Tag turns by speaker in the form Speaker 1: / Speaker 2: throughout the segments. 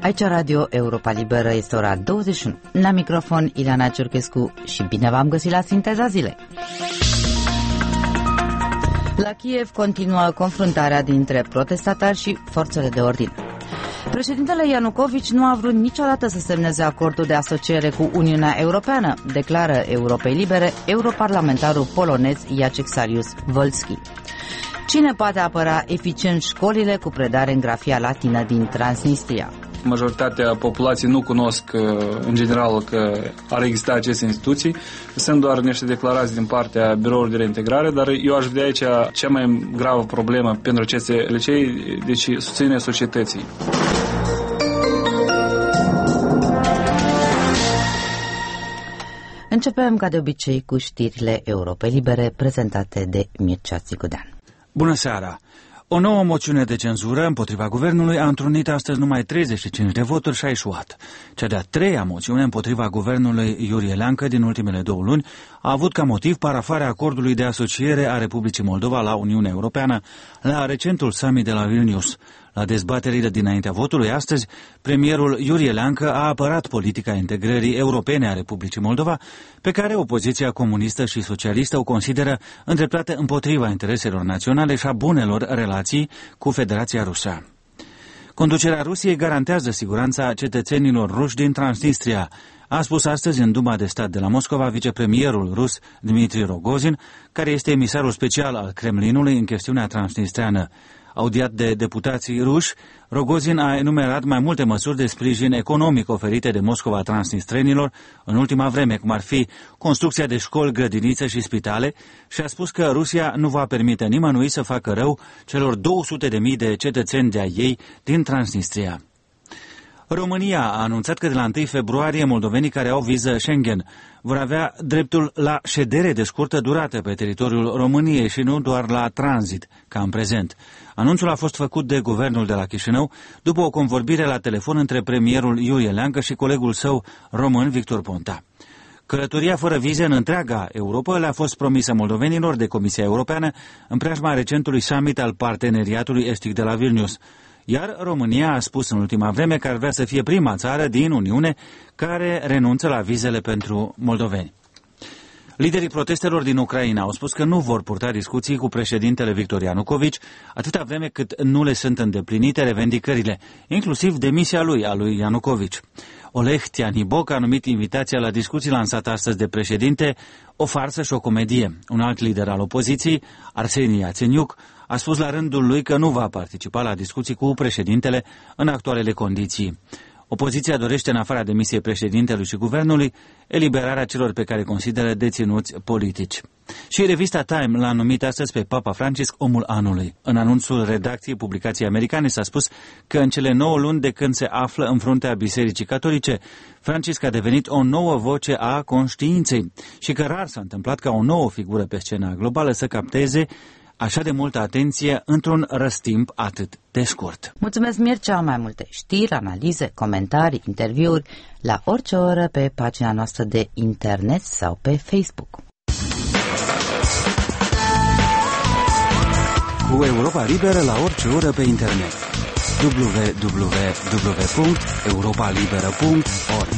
Speaker 1: Aici Radio Europa Liberă, este ora 21. La microfon Ileana Ciurchescu și bine v-am găsit la Sinteza Zilei. La Kiev continuă confruntarea dintre protestatari și forțele de ordine. Președintele Ianukovici nu a vrut niciodată să semneze acordul de asociere cu Uniunea Europeană, declară Europei Libere europarlamentarul polonez Jacek Saryusz-Wolski. Cine poate apăra eficient școlile cu predare în grafia latină din Transnistria?
Speaker 2: Majoritatea populației nu cunosc în general că ar exista aceste instituții. Sunt doar niște declarații din partea biroului de reintegrare, dar eu aș vedea aici cea mai gravă problemă pentru aceste licee, deci susținerea societății.
Speaker 1: Începem ca de obicei cu știrile Europei Libere prezentate de Mircea Țigodean.
Speaker 3: Bună seara! O nouă moțiune de cenzură împotriva guvernului a întrunit astăzi numai 35 de voturi și a eșuat. Cea de-a treia moțiune împotriva guvernului Iurie Leancă din ultimele 2 luni a avut ca motiv parafarea acordului de asociere a Republicii Moldova la Uniunea Europeană la recentul summit de la Vilnius. La dezbaterile dinaintea votului astăzi, premierul Iurie Leancă a apărat politica integrării europene a Republicii Moldova, pe care opoziția comunistă și socialistă o consideră îndreptată împotriva intereselor naționale și a bunelor relații cu Federația Rusă. Conducerea Rusiei garantează siguranța cetățenilor ruși din Transnistria, a spus astăzi în Duma de Stat de la Moscova vicepremierul rus Dmitri Rogozin, care este emisarul special al Kremlinului în chestiunea transnistreană. Audiat de deputații ruși, Rogozin a enumerat mai multe măsuri de sprijin economic oferite de Moscova transnistrenilor în ultima vreme, cum ar fi construcția de școli, grădinițe și spitale, și a spus că Rusia nu va permite nimănui să facă rău celor 200.000 de cetățeni de-a ei din Transnistria. România a anunțat că de la 1 februarie moldovenii care au viză Schengen vor avea dreptul la ședere de scurtă durată pe teritoriul României și nu doar la tranzit, ca în prezent. Anunțul a fost făcut de guvernul de la Chișinău după o convorbire la telefon între premierul Iurie Leancă și colegul său român Victor Ponta. Călătoria fără vize în întreaga Europa le-a fost promisă moldovenilor de Comisia Europeană în preajma recentului summit al Parteneriatului Estic de la Vilnius. Iar România a spus în ultima vreme că ar vrea să fie prima țară din Uniune care renunță la vizele pentru moldoveni. Liderii protestelor din Ucraina au spus că nu vor purta discuții cu președintele Victor Ianukovici atâta vreme cât nu le sunt îndeplinite revendicările, inclusiv demisia a lui Ianukovici. Oleg Tianiboc a numit invitația la discuții lansată astăzi de președinte o farsă și o comedie. Un alt lider al opoziției, Arseni Iațeniuc, a spus la rândul lui că nu va participa la discuții cu președintele în actualele condiții. Opoziția dorește, în afara demisiei președintelui și guvernului, eliberarea celor pe care consideră deținuți politici. Și revista Time l-a numit astăzi pe Papa Francisc omul anului. În anunțul redacției publicației americane s-a spus că în cele 9 luni de când se află în fruntea Bisericii Catolice, Francisc a devenit o nouă voce a conștiinței și că rar s-a întâmplat ca o nouă figură pe scena globală să capteze așa de multă atenție într-un răstimp atât de scurt.
Speaker 1: Mulțumesc, Mircea. Mai multe știri, analize, comentarii, interviuri la orice oră pe pagina noastră de internet sau pe Facebook.
Speaker 3: Cu Europa Liberă la orice oră pe internet. www.europalibera.org.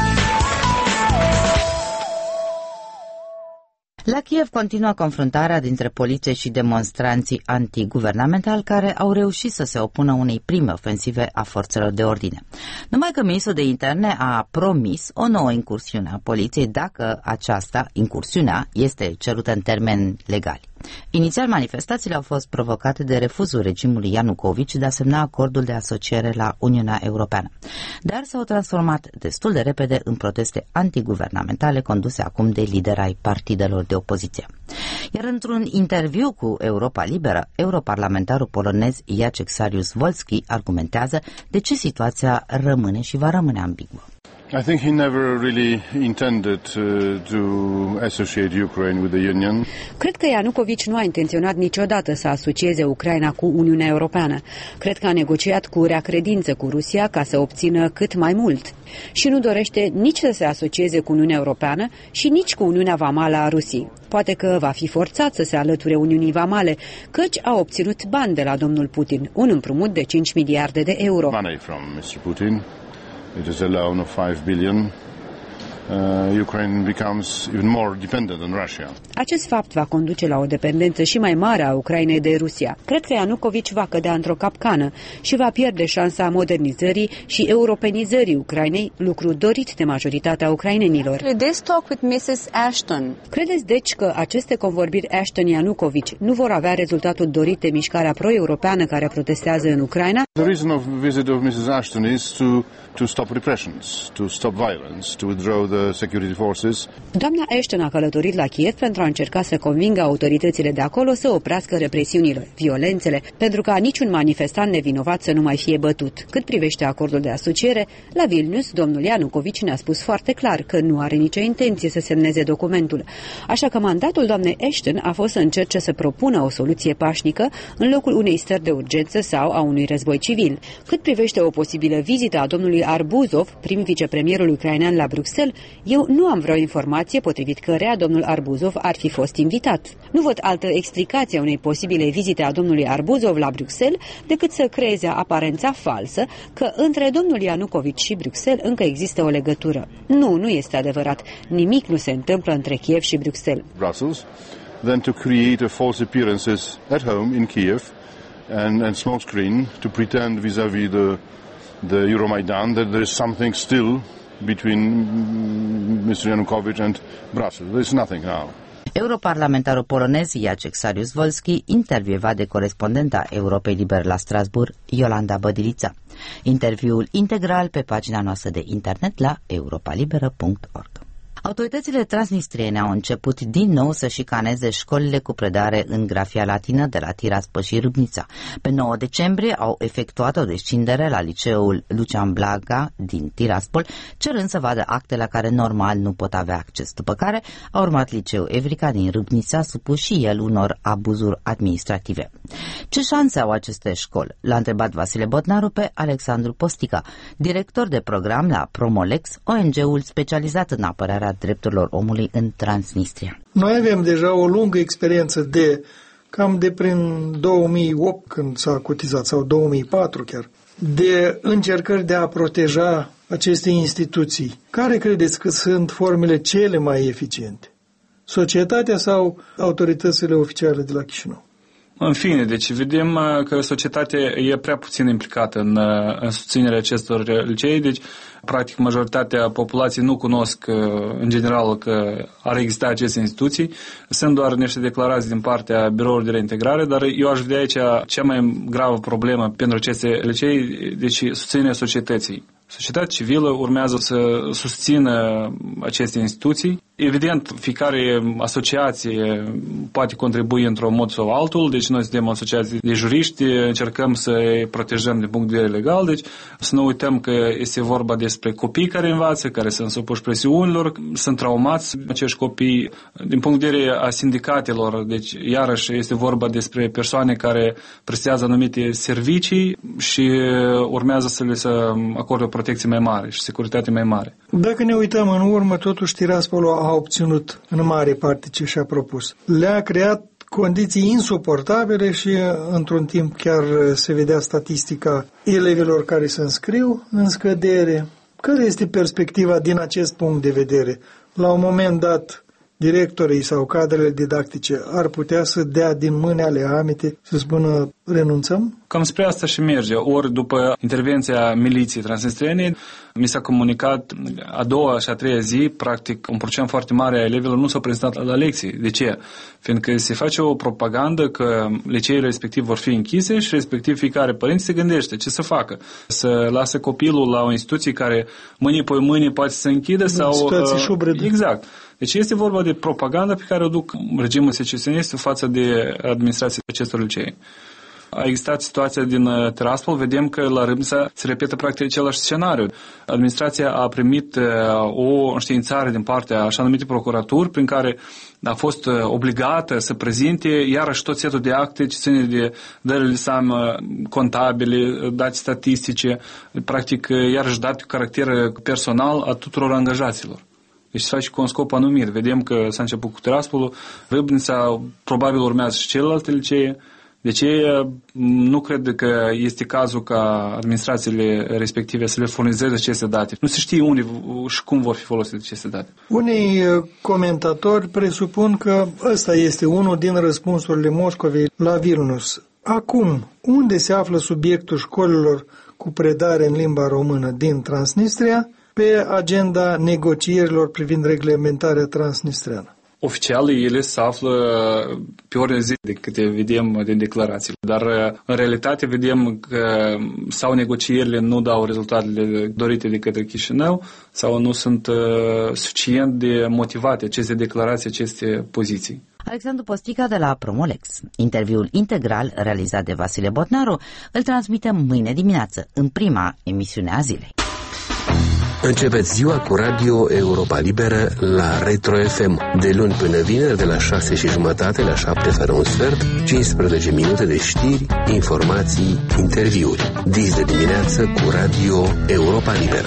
Speaker 1: La Kiev continuă confruntarea dintre poliție și demonstranții antiguvernamentali care au reușit să se opună unei prime ofensive a forțelor de ordine. Numai că ministrul de interne a promis o nouă incursiune a poliției dacă aceasta, incursiunea, este cerută în termeni legali. Inițial, manifestațiile au fost provocate de refuzul regimului Ianukovici de a semna acordul de asociere la Uniunea Europeană, dar s-au transformat destul de repede în proteste antiguvernamentale conduse acum de lideri ai partidelor de opoziție. Iar într-un interviu cu Europa Liberă, europarlamentarul polonez Jacek Saryusz-Wolski argumentează de ce situația rămâne și va rămâne ambiguă.
Speaker 4: I think he never really intended to associate Ukraine with the Union.
Speaker 5: Cred că Ianukovici nu a intenționat niciodată să asocieze Ucraina cu Uniunea Europeană. Cred că a negociat cu rea credință cu Rusia ca să obțină cât mai mult. Și nu dorește nici să se asocieze cu Uniunea Europeană și nici cu Uniunea Vamală a Rusiei. Poate că va fi forțat să se alăture Uniunii Vamale, căci a obținut bani de la domnul Putin, un împrumut de 5 miliarde de euro.
Speaker 4: Money from Mr. Putin. It is a loan of 5 billion. Ukraine becomes even more dependent on Russia.
Speaker 5: Acest fapt va conduce la o dependență și mai mare a Ucrainei de Rusia. Cred că Ianukovici va cădea într-o capcană și va pierde șansa modernizării și europenizării Ucrainei, lucru dorit de majoritatea ucrainenilor. Credeți deci că aceste convorbiri Ashton-Ianukovici nu vor avea rezultatul dorit de mișcarea pro-europeană care protestează în Ucraina?
Speaker 4: The reason of visit of Mrs. Ashton is to stop repressions, to stop violence, to withdraw the security forces.
Speaker 5: Doamna Ashton a călătorit la Kiev pentru a încerca să convingă autoritățile de acolo să oprească represiunile, violențele, pentru ca niciun manifestant nevinovat să nu mai fie bătut. Cât privește acordul de asociere, la Vilnius, domnul Ianukovici ne-a spus foarte clar că nu are nicio intenție să semneze documentul. Așa că mandatul doamnei Ashton a fost să încerce să propună o soluție pașnică în locul unei stări de urgență sau a unui război civil. Cât privește o posibilă vizită a domnului Arbuzov, prim vicepremierul ucrainean la Bruxelles, eu nu am vreo informație potrivit căreia domnul Arbuzov ar fi fost invitat. Nu văd altă explicație a unei posibile vizite a domnului Arbuzov la Bruxelles decât să creeze aparența falsă că între domnul Ianukovici și Bruxelles încă există o legătură. Nu este adevărat. Nimic nu se întâmplă între Kiev și Bruxelles.
Speaker 4: Then to create a false appearances at home in Kiev and smokescreen to pretend vis-à-vis the Euromaidan that there is something still between Mr. Yanukovych and Brussels. There is nothing now.
Speaker 1: Europarlamentarul polonez Jacek Saryusz-Wolski, intervievat de corespondenta Europei Liber la Strasbourg, Iolanda Bădilița. Interviul integral pe pagina noastră de internet la europalibera.org. Autoritățile transnistriene au început din nou să șicaneze școlile cu predare în grafia latină de la Tiraspol și Râbnița. Pe 9 decembrie au efectuat o descindere la liceul Lucian Blaga din Tiraspol, cerând să vadă acte la care normal nu pot avea acces. După care a urmat liceul Evrica din Râbnița, supus și el unor abuzuri administrative. Ce șanse au aceste școli? L-a întrebat Vasile Botnaru pe Alexandru Postica, director de program la Promolex, ONG-ul specializat în apărarea drepturilor omului în Transnistria.
Speaker 6: Noi avem deja o lungă experiență cam de prin 2008 când s-a cotizat, sau 2004 chiar, de încercări de a proteja aceste instituții. Care credeți că sunt formele cele mai eficiente? Societatea sau autoritățile oficiale de la Chișinău?
Speaker 2: În fine, deci vedem că societatea e prea puțin implicată în susținerea acestor licee, deci practic majoritatea populației nu cunosc în general că ar exista aceste instituții. Sunt doar niște declarații din partea biroului de reintegrare, dar eu aș vedea aici cea mai gravă problemă pentru aceste licee, deci susținerea societății. Societatea civilă urmează să susțină aceste instituții. Evident, fiecare asociație poate contribui într-un mod sau altul, deci noi suntem asociații de juriști, încercăm să îi protejăm din punct de vedere legal, deci să nu uităm că este vorba despre copii care învață, care sunt supuși presiunilor, sunt traumați acești copii. Din punct de vedere a sindicatelor, deci iarăși este vorba despre persoane care prestează anumite servicii și urmează să le acorde o protecție mai mare și securitate mai mare.
Speaker 6: Dacă ne uităm în urmă, totuși Tiraspolul a obținut în mare parte ce și-a propus. Le-a creat condiții insuportabile și într-un timp chiar se vedea statistica elevilor care se înscriu în scădere. Care este perspectiva din acest punct de vedere? La un moment dat, directorii sau cadrele didactice ar putea să dea din mâini ale amite, să spună renunțăm?
Speaker 2: Cam spre asta și merge. Ori după intervenția miliției transnistriene, mi s-a comunicat a doua și a treia zi, practic un procent foarte mare a elevilor nu s-au prezentat la lecții. De ce? Fiindcă se face o propagandă că liceele respectiv vor fi închise și respectiv fiecare părinte se gândește ce să facă. Să lasă copilul la o instituție care mâine pe mâine poate să închidă sau...
Speaker 6: Situație șubredă.
Speaker 2: Exact. Deci este vorba de propaganda pe care o duc regimul secesionist față de administrația acestor licee. A existat situația din Tiraspol, vedem că la Râmnița se repetă practic același scenariu. Administrația a primit o înștiințare din partea așa numite procuraturi, prin care a fost obligată să prezinte iarăși tot setul de acte ce ține de dările de seamă contabile, date statistice, practic iarăși date cu caracter personal a tuturor angajaților. Deci se face cu un scop anumit. Vedem că s-a început cu Tiraspolul, Râmnița, probabil urmează și celelalte licee. Deci nu cred că este cazul ca administrațiile respective să le furnizeze aceste date. Nu se știe unde și cum vor fi folosite aceste date.
Speaker 6: Unii comentatori presupun că ăsta este unul din răspunsurile Moscovei la Vilnius. Acum, unde se află subiectul școlilor cu predare în limba română din Transnistria pe agenda negocierilor privind reglementarea transnistreană?
Speaker 2: Oficial, ele se află pe ordine zi de câte vedem din declarații. Dar, în realitate, vedem că sau negocierile nu dau rezultatele dorite de către Chișinău sau nu sunt suficient de motivate aceste declarații, aceste poziții.
Speaker 1: Alexandru Postiga de la Promolex. Interviul integral realizat de Vasile Botnaru îl transmitem mâine dimineață, în prima emisiune a zilei.
Speaker 7: Începeți ziua cu Radio Europa Liberă la Retro FM, de luni până vineri, de la 6:30 la 7:45, 15 minute de știri, informații, interviuri. Dis de dimineață cu Radio Europa Liberă.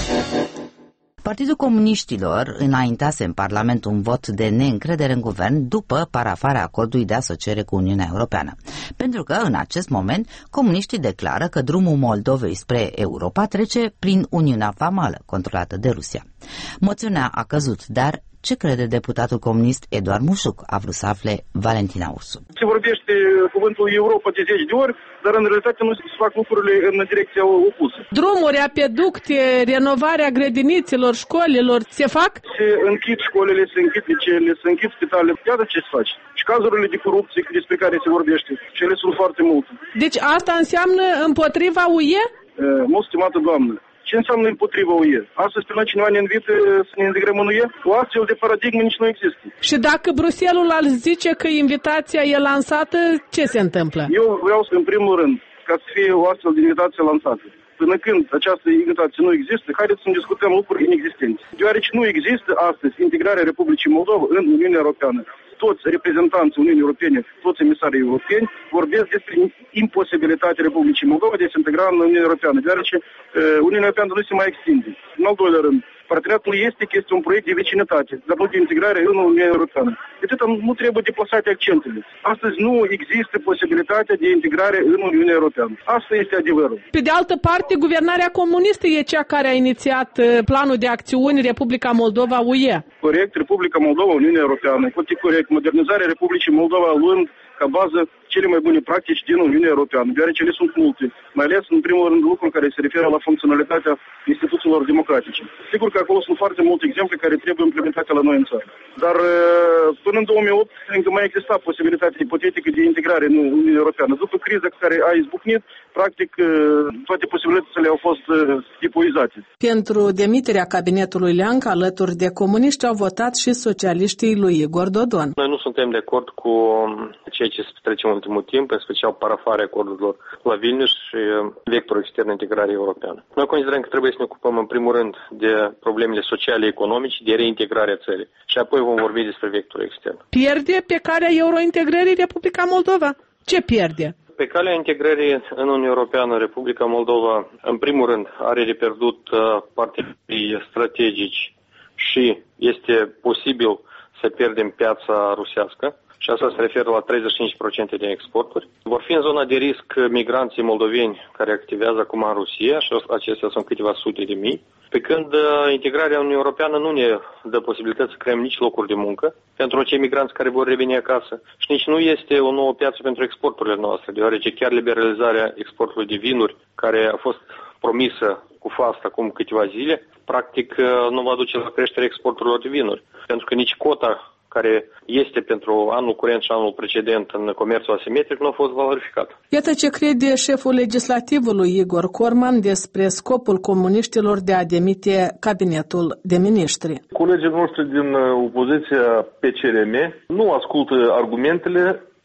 Speaker 1: Partidul Comuniștilor înaintase în Parlament un vot de neîncredere în guvern după parafarea acordului de asociere cu Uniunea Europeană. Pentru că, în acest moment, comuniștii declară că drumul Moldovei spre Europa trece prin Uniunea Vamală, controlată de Rusia. Moțiunea a căzut, dar ce crede deputatul comunist Eduard Mușuc? A vrut să afle Valentina Ursu.
Speaker 8: Se vorbește cuvântul Europa de 10 de ori, dar în realitate nu se fac lucrurile în direcția opusă.
Speaker 9: Drumuri, apeducte, renovarea grădinițelor, școlilor, se fac?
Speaker 8: Se închid școlile, se închid liceele, se închid spitalele. Iată ce se face. Și cazurile de corupție despre care se vorbește, cele sunt foarte multe.
Speaker 9: Deci asta înseamnă împotriva UE?
Speaker 8: Mult stimată doamnă, ce înseamnă împotriva UE? Astăzi, pe noi cineva ne invită să ne integrăm în UE? O astfel de paradigmă nici nu există.
Speaker 9: Și dacă Bruxelles ar zice că invitația e lansată, ce se întâmplă?
Speaker 8: Eu vreau să, în primul rând, ca să fie o astfel de invitație lansată. Până când această invitație nu există, haideți să discutăm lucruri inexistente. Deoarece nu există astăzi integrarea Republicii Moldova în Uniunea Europeană. Toți reprezentanții Uniunii Europene, toți emisarii europeni vorbesc despre imposibilitatea Republicii Moldova de a se integra în Uniunea Europeană, deoarece Uniunea Europeană nu se mai extinde. În al doilea rând, parteneriatul estic este un proiect de vecinătate, dar nu de integrare în Uniunea Europeană. De atât nu trebuie deplasate accentele. Astăzi nu există posibilitatea de integrare în Uniunea Europeană. Asta este adevărul.
Speaker 9: Pe de altă parte, guvernarea comunistă e cea care a inițiat planul de acțiuni Republica Moldova-UE.
Speaker 8: Corect, Republica Moldova, Uniunea Europeană. Foarte corect. Modernizarea Republicii Moldova luând ca bază cele mai bune practici din Uniunea Europeană, deoarece ele sunt multe, mai ales în primul rând lucruri care se referă la funcționalitatea instituțiilor democratice. Sigur că acolo sunt foarte multe exemple care trebuie implementate la noi în țară. Dar până în 2008 încă mai exista posibilitatea ipotetică de integrare în Uniunea Europeană. După criza care a izbucnit, practic toate posibilitățile au fost epuizate.
Speaker 9: Pentru demiterea cabinetului Leancă, alături de comuniști, au votat și socialiștii lui Igor Dodon.
Speaker 10: Noi nu suntem de acord cu ceea ce se petrece în ultimul timp, în special parafarea acordurilor la Vilnius și vectorul extern integrare europeană. Noi considerăm că trebuie să ne ocupăm în primul rând de problemele sociale, economice, de reintegrarea țării și apoi vom vorbi despre vectorul extern.
Speaker 9: Pierde pe calea eurointegrării Republica Moldova? Ce pierde?
Speaker 10: Pe calea integrării în Uniunea Europeană, Republica Moldova, în primul rând, are de pierdut partenerii strategici și este posibil să pierdem piața rusească. Și asta se referă la 35% din exporturi. Vor fi în zona de risc migranții moldoveni care activează acum în Rusia și acestea sunt câteva sute de mii. Pe când integrarea Uniunii Europeană nu ne dă posibilități să creăm nici locuri de muncă pentru acei migranți care vor reveni acasă și nici nu este o nouă piață pentru exporturile noastre, deoarece chiar liberalizarea exportului de vinuri, care a fost promisă cu FAST acum câteva zile, practic nu va duce la creșterea exporturilor de vinuri, pentru că nici cota care este pentru anul curent și anul precedent în comerțul asimetric nu a fost valorificat.
Speaker 9: Iată ce crede șeful legislativului Igor Corman despre scopul comuniștilor de a demite cabinetul de miniștri.
Speaker 11: Colegii noștri din opoziția PCRM nu ascultă argumentele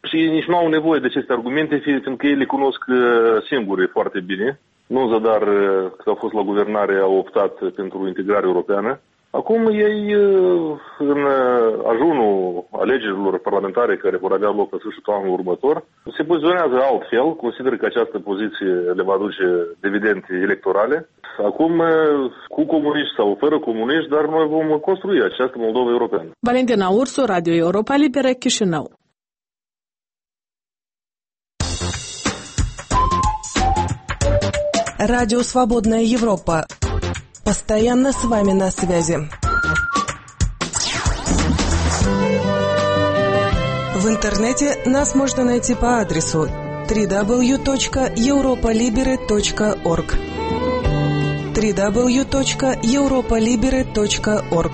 Speaker 11: și nici nu au nevoie de aceste argumente, fiindcă ei le cunosc singuri foarte bine. Nu zadar că au fost la guvernare, au optat pentru integrare europeană. Acum ei, în ajunul alegerilor parlamentare care vor avea loc la sfârșitul anului următor, se poziționează altfel, consider că această poziție le va aduce dividende electorale. Acum, cu comuniști sau fără comuniști, dar noi vom construi această Moldova europeană.
Speaker 9: Valentina Ursu, Radio Europa Liberă, Chișinău.
Speaker 12: Радио «Свободная Европа». Постоянно с вами на связи. В интернете нас можно найти по адресу www.europolibery.org www.europolibery.org.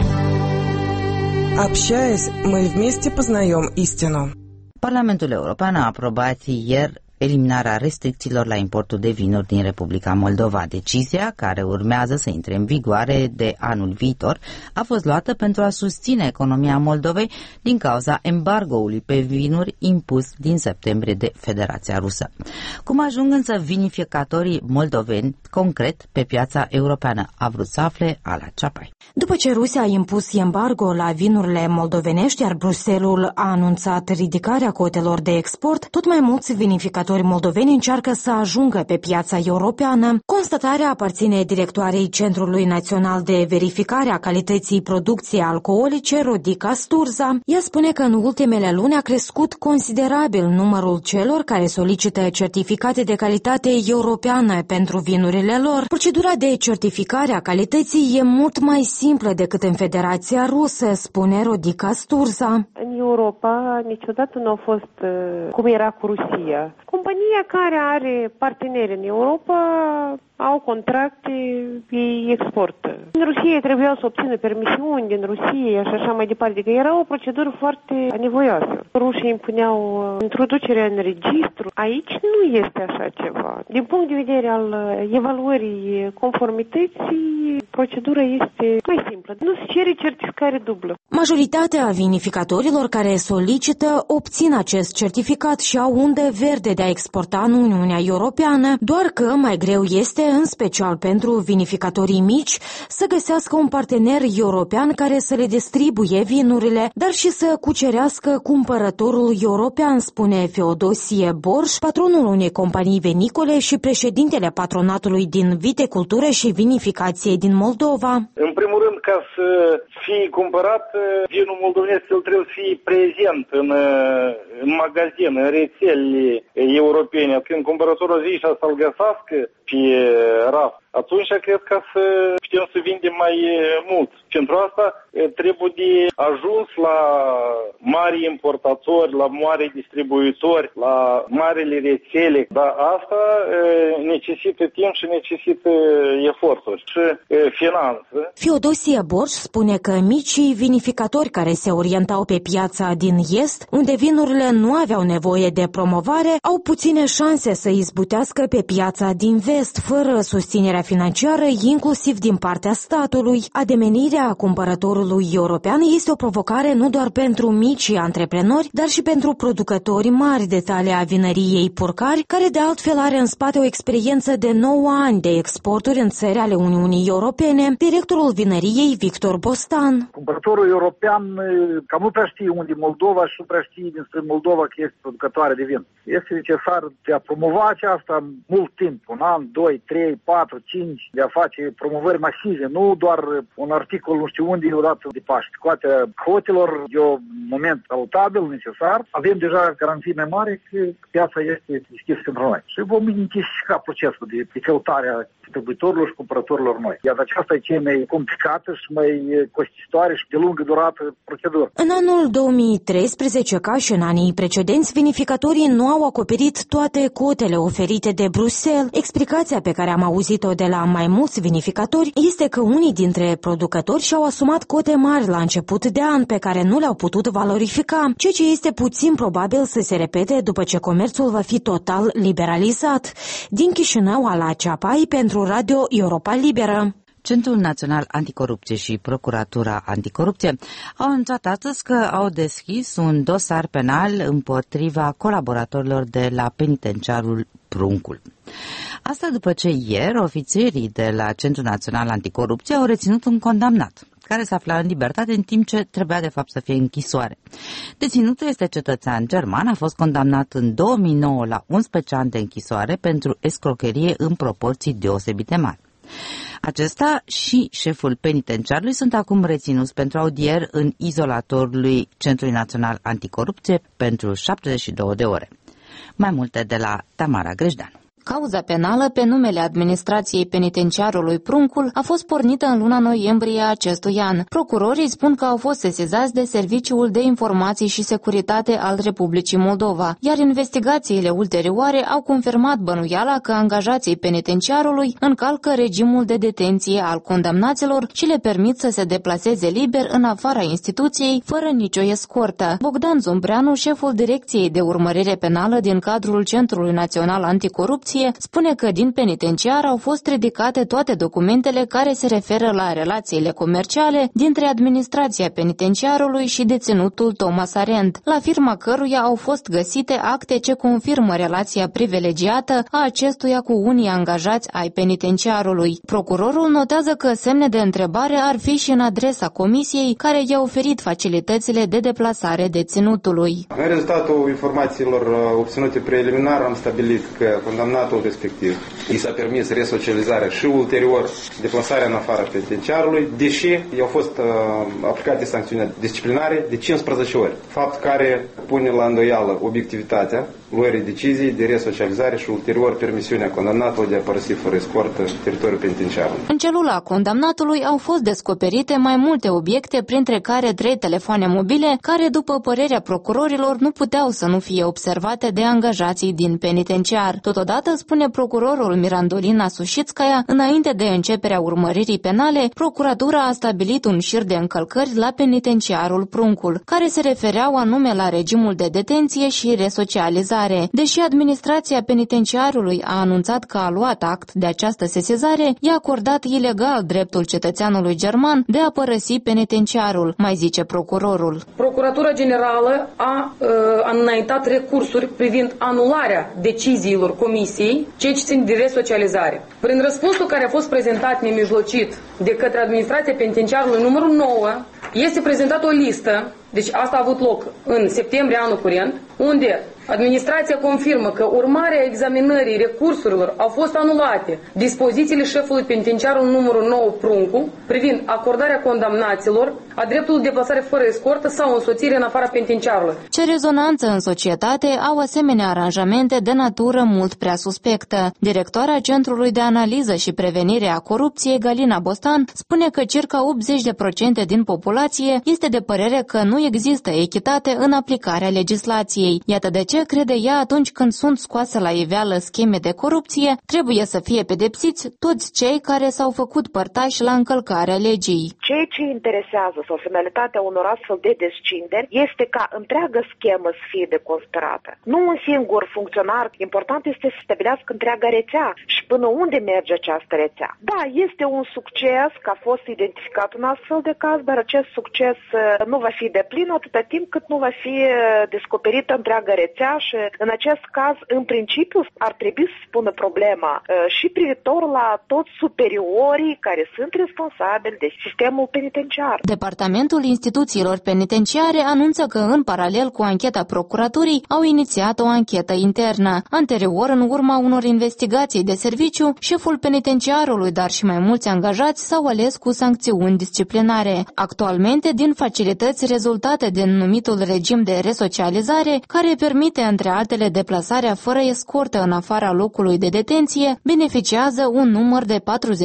Speaker 12: Общаясь, мы вместе познаем истину.
Speaker 1: Parlamentul European a aprobat ieri eliminarea restricțiilor la importul de vinuri din Republica Moldova. Decizia, care urmează să intre în vigoare de anul viitor, a fost luată pentru a susține economia Moldovei din cauza embargoului pe vinuri impus din septembrie de Federația Rusă. Cum ajung însă vinificatorii moldoveni concret pe piața europeană? A vrut să afle Ala Ceapai.
Speaker 13: După ce Rusia a impus embargo la vinurile moldovenești, iar Bruxelles a anunțat ridicarea cotelor de export, tot mai mulți vinificatori moldoveni încearcă să ajungă pe piața europeană. Constatarea aparține directoarei Centrului Național de Verificare a Calității Producției Alcoolice, Rodica Sturza. Ea spune că în ultimele luni a crescut considerabil numărul celor care solicită certificate de calitate europeană pentru vinurile lor. Procedura de certificare a calității e mult mai simplă decât în Federația Rusă, spune Rodica Sturza.
Speaker 14: În Europa niciodată nu a fost cum era cu Rusia. Compania care are parteneri în Europa au contracte, ei exportă. În Rusia trebuiau să obțină permisiuni din Rusia și așa mai departe, că era o procedură foarte anevoioasă. Rușii impuneau introducerea în registru. Aici nu este așa ceva. Din punct de vedere al evaluării conformității, procedura este mai simplă. Nu se cere certificare dublă.
Speaker 13: Majoritatea vinificatorilor care solicită obțin acest certificat și au undă verde de a exporta în Uniunea Europeană, doar că mai greu este, în special pentru vinificatorii mici, să găsească un partener european care să le distribuie vinurile, dar și să cucerească cumpărătorul european, spune Feodosie Borș, patronul unei companii vinicole și președintele patronatului din viticultură și vinificație din Moldova.
Speaker 15: În primul rând, ca să fie cumpărat, vinul moldovenesc trebuie să fie prezent în magazin, în rețelele europene. Când cumpărătorul zice să-l găsească pe raf, atunci cred că să putem să vindem mai mult. Pentru asta trebuie de ajuns la mari importatori, la mari distribuitori, la marile rețele. Dar asta necesită timp și necesită eforturi și finanțe.
Speaker 13: Feodosie Borș spune că micii vinificatori care se orientau pe piața din Est, unde vinurile nu aveau nevoie de promovare, au puține șanse să izbutească pe piața din Vest, fără susținerea financiară, inclusiv din partea statului. Ademenirea cumpărătorului european este o provocare nu doar pentru micii antreprenori, dar și pentru producători mari, detalea vinăriei Purcari, care de altfel are în spate o experiență de 9 ani de exporturi în țări ale Uniunii Europene. Directorul vinăriei, Victor Bostan.
Speaker 16: Cumpărătorul european cam nu prea știe unde e Moldova și nu prea știe dinspre Moldova că este producătoare de vin. Este necesar de a promova aceasta mult timp, un an, 2, 3, 4, 5, de a face promovări masive, nu doar un articol nu știu unde odată de Paște. Scoaterea cotelor e un moment salutabil, necesar. Avem deja garanții mai mari că piața este deschisă pentru noi. Și vom intensifica procesul de căutare a distribuitorilor și cumpărătorilor noi. Iar aceasta e cea mai complicată și mai costisitoare și de lungă durată procedură.
Speaker 13: În anul 2013, ca și în anii precedenți, vinificatorii nu au acoperit toate cotele oferite de Bruxelles. Explicația pe care am auzit-o de la mai mulți vinificatori este că unii dintre producători și-au asumat cote mari la început de an pe care nu le-au putut valorifica, ceea ce este puțin probabil să se repete după ce comerțul va fi total liberalizat. Din Chișinău, Ala Ceapai, pentru Radio Europa Liberă.
Speaker 1: Centrul Național Anticorupție și Procuratura Anticorupție au anunțat astăzi că au deschis un dosar penal împotriva colaboratorilor de la penitenciarul Pruncul. Asta după ce ieri ofițerii de la Centrul Național Anticorupție au reținut un condamnat care se afla în libertate în timp ce trebuia de fapt să fie închisoare. Deținutul este cetățean german, a fost condamnat în 2009 la 11 ani de închisoare pentru escrocherie în proporții deosebit de mari. Acesta și șeful penitenciarului sunt acum reținuți pentru audieri în izolatorului Centrului Național Anticorupție pentru 72 de ore. Mai multe de la Tamara Grejdeanu.
Speaker 17: Cauza penală pe numele administrației penitenciarului Pruncul a fost pornită în luna noiembrie acestui an. Procurorii spun că au fost sesizați de Serviciul de Informații și Securitate al Republicii Moldova, iar investigațiile ulterioare au confirmat bănuiala că angajații penitenciarului încalcă regimul de detenție al condamnaților și le permit să se deplaseze liber în afara instituției, fără nicio escortă. Bogdan Zumbreanu, șeful Direcției de Urmărire Penală din cadrul Centrului Național Anticorupție, spune că din penitenciar au fost ridicate toate documentele care se referă la relațiile comerciale dintre administrația penitenciarului și deținutul Thomas Arendt, la firma căruia au fost găsite acte ce confirmă relația privilegiată a acestuia cu unii angajați ai penitenciarului. Procurorul notează că semne de întrebare ar fi și în adresa comisiei care i-a oferit facilitățile de deplasare deținutului.
Speaker 18: În rezultatul informațiilor obținute preliminar am stabilit că condamnatul respectiv i s-a permis resocializarea și ulterior deplasarea în afara penitenciarului, deși i-au fost aplicate sancțiuni disciplinare de 15 ori. Fapt care pune la îndoială obiectivitatea luării decizii de resocializare și ulterior permisiunea condamnatului de a părăsi fără escortă teritoriul penitenciarului.
Speaker 17: În celula condamnatului au fost descoperite mai multe obiecte, printre care 3 telefoane mobile, care, după părerea procurorilor, nu puteau să nu fie observate de angajații din penitenciar. Totodată, spune procurorul Mirandolina Sușițcaia, înainte de începerea urmăririi penale, procuratura a stabilit un șir de încălcări la penitenciarul Pruncul, care se refereau anume la regimul de detenție și resocializare. Deși administrația penitenciarului a anunțat că a luat act de această sesizare, i-a acordat ilegal dreptul cetățeanului german de a părăsi penitenciarul, mai zice procurorul.
Speaker 19: Procuratura Generală a înaintat recursuri privind anularea deciziilor comisiei, ceea ce țin de resocializare. Prin răspunsul care a fost prezentat nemijlocit de către administrația penitenciarului numărul 9, este prezentată o listă, deci asta a avut loc în septembrie anul curent, unde administrația confirmă că urmarea examinării recursurilor au fost anulate dispozițiile șefului penitenciarului numărul 9 Pruncu privind acordarea condamnaților a dreptului de deplasare fără escortă sau însoțire în afara penitenciarului.
Speaker 17: Ce rezonanță în societate au asemenea aranjamente de natură mult prea suspectă. Directoarea Centrului de Analiză și Prevenire a Corupției, Galina Bostan, spune că circa 80% din populație este de părere că nu există echitate în aplicarea legislației. Iată de ce, crede ea, atunci când sunt scoase la iveală scheme de corupție, trebuie să fie pedepsiți toți cei care s-au făcut părtași la încălcarea legii.
Speaker 20: Ceea ce interesează sau finalitatea unor astfel de descinderi este ca întreaga schemă să fie deconspirată. Nu un singur funcționar, important este să stabilească întreaga rețea și până unde merge această rețea. Da, este un succes că a fost identificat un astfel de caz, dar acest succes nu va fi deplin atâta timp cât nu va fi descoperită întreaga rețea și în acest caz, în principiu, ar trebui să spună problema și privitor la toți superiorii care sunt responsabili de sistemul penitenciar.
Speaker 17: Departamentul Instituțiilor Penitenciare anunță că în paralel cu ancheta procuraturii au inițiat o anchetă internă. Anterior, în urma unor investigații de serviciu, șeful penitenciarului, dar și mai mulți angajați s-au ales cu sancțiuni disciplinare. Actualmente, din facilități rezultate din numitul regim de resocializare, care permite între altele deplasarea fără escortă în afara locului de detenție, beneficiază un număr de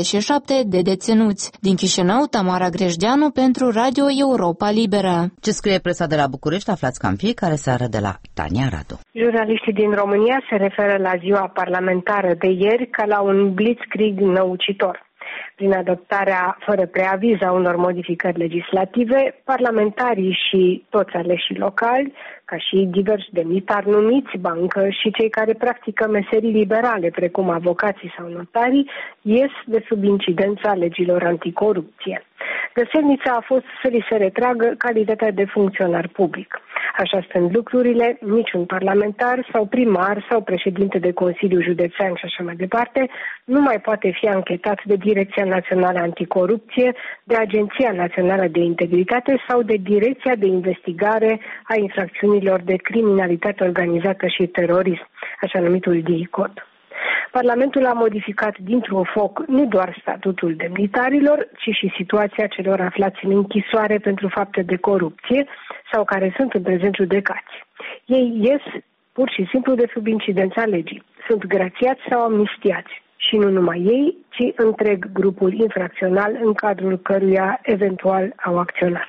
Speaker 17: 47 de deținuți. Din Chișinău, Tamara Grejdeanu pentru Radio Europa Liberă.
Speaker 1: Ce scrie presa de la București aflați ca în fiecare seară de la Tania Radu.
Speaker 21: Jurnaliștii din România se referă la ziua parlamentară de ieri ca la un blitzkrieg năucitor. Prin adoptarea fără preaviz a unor modificări legislative, parlamentarii și toți aleșii locali, ca și diversi demnitari numiți, bancă și cei care practică meserii liberale, precum avocații sau notarii, ies de sub incidența legilor anticorupție. Găselnița a fost să li se retragă calitatea de funcționar public. Așa stând lucrurile, niciun parlamentar sau primar sau președinte de Consiliu Județean și așa mai departe nu mai poate fi anchetat de Direcția Națională Anticorupție, de Agenția Națională de Integritate sau de Direcția de Investigare a Infracțiunilor de Criminalitate Organizată și Terorism, așa numitul DICOT. Parlamentul a modificat dintr-un foc nu doar statutul demnitarilor, ci și situația celor aflați în închisoare pentru fapte de corupție sau care sunt în prezent judecați. Ei ies pur și simplu de sub incidența legii. Sunt grațiați sau amnistiați. Și nu numai ei, ci întreg grupul infracțional în cadrul căruia eventual au acționat.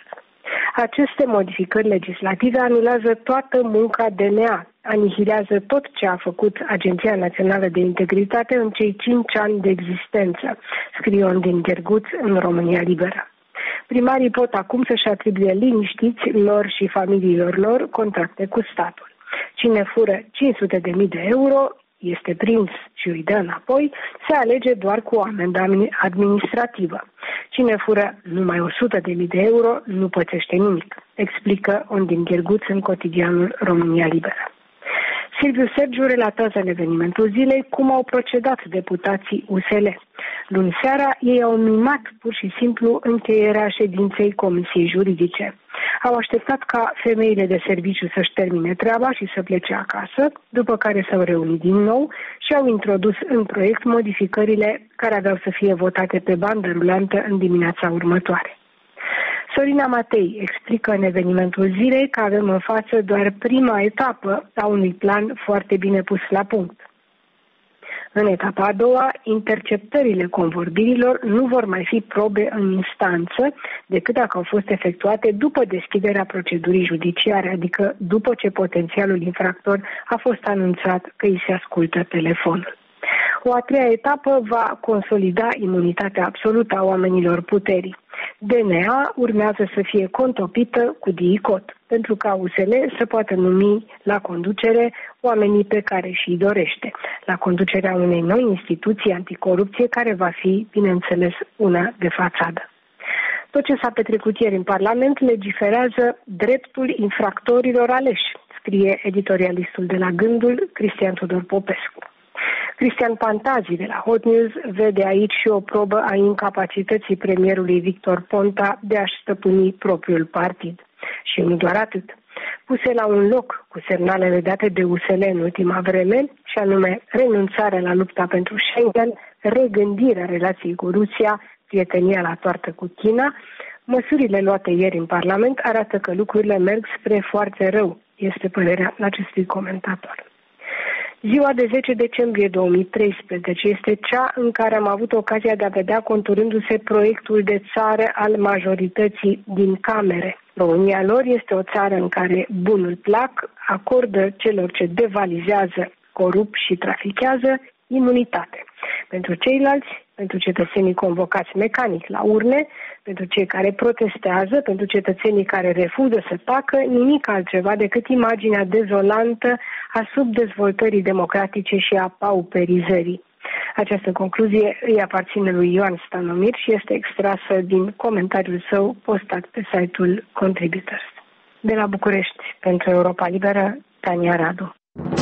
Speaker 21: Aceste modificări legislative anulează toată munca DNA, anihilează tot ce a făcut Agenția Națională de Integritate în cei 5 ani de existență, scrie Ondin Gherguț în România Liberă. Primarii pot acum să-și atribuie liniștiți lor și familiilor lor contracte cu statul. Cine fură 500.000 de euro este prins și îi dă înapoi, se alege doar cu o amendă administrativă. Cine fură numai 100.000 de euro nu pățește nimic, explică Ondin Gherguț în cotidianul România Liberă. Silviu Sergiu relatează în evenimentul zilei cum au procedat deputații USL. Luni seara, ei au mimat pur și simplu încheierea ședinței Comisiei Juridice. Au așteptat ca femeile de serviciu să-și termine treaba și să plece acasă, după care s-au reunit din nou și au introdus în proiect modificările care aveau să fie votate pe bandă rulantă în dimineața următoare. Sorina Matei explică în evenimentul zilei că avem în față doar prima etapă a unui plan foarte bine pus la punct. În etapa a doua, interceptările convorbirilor nu vor mai fi probe în instanță decât dacă au fost efectuate după deschiderea procedurii judiciare, adică după ce potențialul infractor a fost anunțat că îi se ascultă telefonul. O a treia etapă va consolida imunitatea absolută a oamenilor puterii. DNA urmează să fie contopită cu DICOT, pentru ca USL să poată numi la conducere oamenii pe care și-i dorește, la conducerea unei noi instituții anticorupție care va fi, bineînțeles, una de fațadă. Tot ce s-a petrecut ieri în Parlament legiferează dreptul infractorilor aleși, scrie editorialistul de la Gândul, Cristian Tudor Popescu. Cristian Pantazi de la Hot News vede aici și o probă a incapacității premierului Victor Ponta de a-și stăpâni propriul partid. Și nu doar atât. Puse la un loc cu semnalele date de USL în ultima vreme, și anume renunțarea la lupta pentru Schengen, regândirea relației cu Rusia, prietenia la toartă cu China, măsurile luate ieri în Parlament arată că lucrurile merg spre foarte rău, este părerea acestui comentator. Ziua de 10 decembrie 2013 este cea în care am avut ocazia de a vedea conturându-se proiectul de țară al majorității din camere. România lor este o țară în care bunul plac acordă celor ce devalizează, corup și trafichează imunitate. Pentru ceilalți, pentru cetățenii convocați mecanic la urne, pentru cei care protestează, pentru cetățenii care refuză să tacă, nimic altceva decât imaginea dezolantă a subdezvoltării democratice și a pauperizării. Această concluzie îi aparține lui Ioan Stanomir și este extrasă din comentariul său postat pe site-ul Contributors. De la București, pentru Europa Liberă, Tania Radu.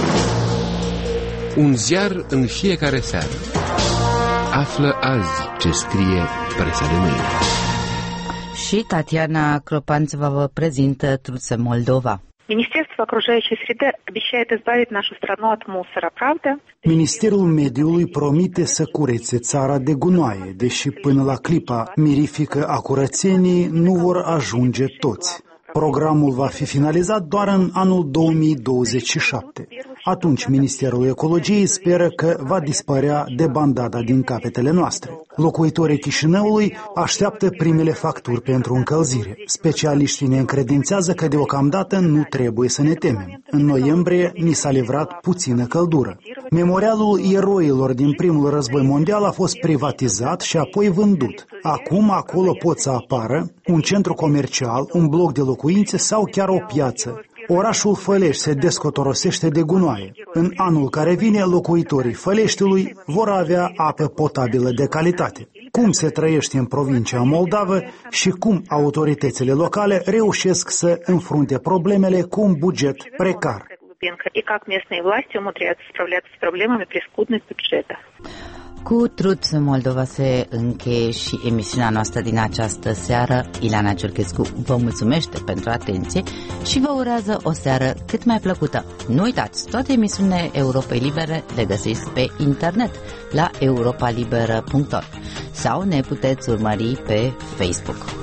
Speaker 7: Un ziar în fiecare seară. Află azi ce scrie presa de mâine.
Speaker 1: Și Tatiana Кропанцева vă prezintă Truță Moldova.
Speaker 22: Министерство окружающей среды обещает избавить нашу страну от мусора, правда?
Speaker 23: Ministerul Mediului promite să curețe țara de gunoaie, deși până la clipa mirifică a curățenii nu vor ajunge toți. Programul va fi finalizat doar în anul 2027. Atunci Ministerul Ecologiei speră că va dispărea debandada din capetele noastre. Locuitorii Chișinăului așteaptă primele facturi pentru încălzire. Specialiștii ne încredințează că deocamdată nu trebuie să ne temem. În noiembrie ni s-a livrat puțină căldură. Memorialul eroilor din primul război mondial a fost privatizat și apoi vândut. Acum acolo pot să apară un centru comercial, un bloc de locuințe sau chiar o piață. Orașul Fălești se descotorosește de gunoaie. În anul care vine, locuitorii Făleștiului vor avea apă potabilă de calitate. Cum se trăiește în provincia Moldavă și cum autoritățile locale reușesc să înfrunte problemele cu un buget precar.
Speaker 22: И как местные власти умудряются sправляться с проблемами при скудности бюджета.
Speaker 1: Cu Trut Moldova se încheie și emisiunea noastră din această seară. Ileana Ciorchescu vă mulțumește pentru atenție și vă urează o seară cât mai plăcută. Nu uitați, toate emisiunile Europei Libere le găsiți pe internet la europalibera.org sau ne puteți urmări pe Facebook.